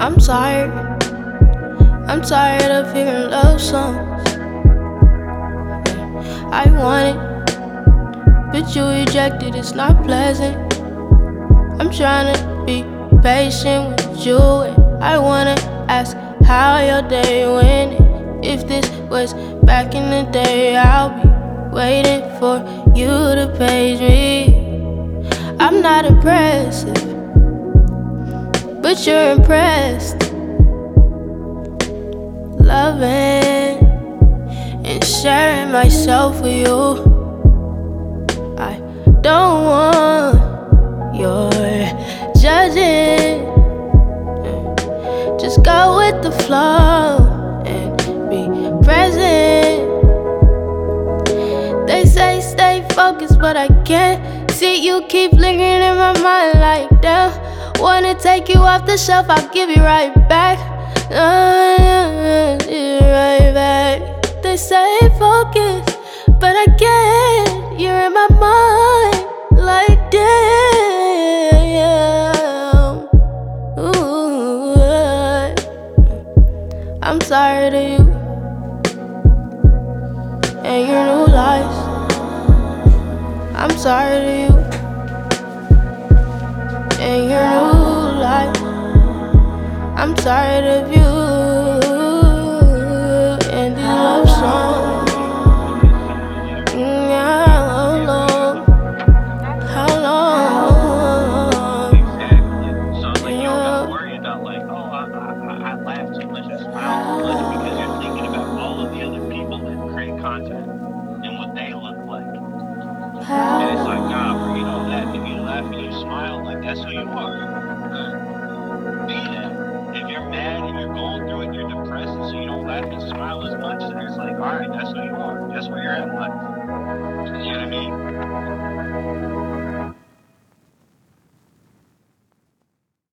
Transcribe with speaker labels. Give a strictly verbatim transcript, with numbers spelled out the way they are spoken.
Speaker 1: I'm tired, I'm tired of hearing love songs. I want it, but you rejected, it's not pleasant. I'm trying to be patient with you, and I wanna ask how your day went. If this was back in the day, I'll be waiting for you to page me. I'm not impressive, but you're impressed. Loving and sharing myself with you. I don't want your judging. Just go with the flow and be present. They say stay focused, but I can't see you keep lingering in my mind like damn. Wanna take you off the shelf, I'll give you right back. Uh, give you right back. They say focus, but I can't. You're in my mind like damn. Ooh, I'm tired of you and your new lies. I'm tired of you and your new life. I'm tired of you and these love songs. Mm, how long? How long?
Speaker 2: Exactly. So it's like you don't gotta worry about like, oh, I, I, I laughed too much, I smiled too much, because you're thinking about all of the other people that create content and what they look like. And it's like, nah, forget all that. If you laugh and you smile, like that's who you are. Be that. If you're mad and you're going through it and you're depressed and so you don't laugh and smile as much, then it's like, alright, that's who you are. That's where you're at in life.